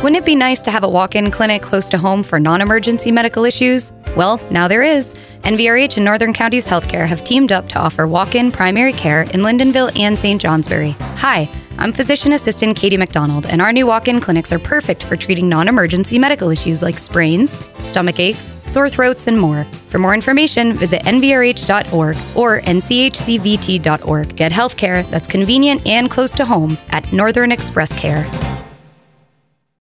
Wouldn't it be nice to have a walk-in clinic close to home for non-emergency medical issues? Well, now there is. NVRH and Northern Counties Healthcare have teamed up to offer walk-in primary care in Lyndonville and St. Johnsbury. Hi, I'm physician assistant Katie McDonald, and our new walk-in clinics are perfect for treating non-emergency medical issues like sprains, stomach aches, sore throats, and more. For more information, visit nvrh.org or nchcvt.org. Get healthcare that's convenient and close to home at Northern Express Care.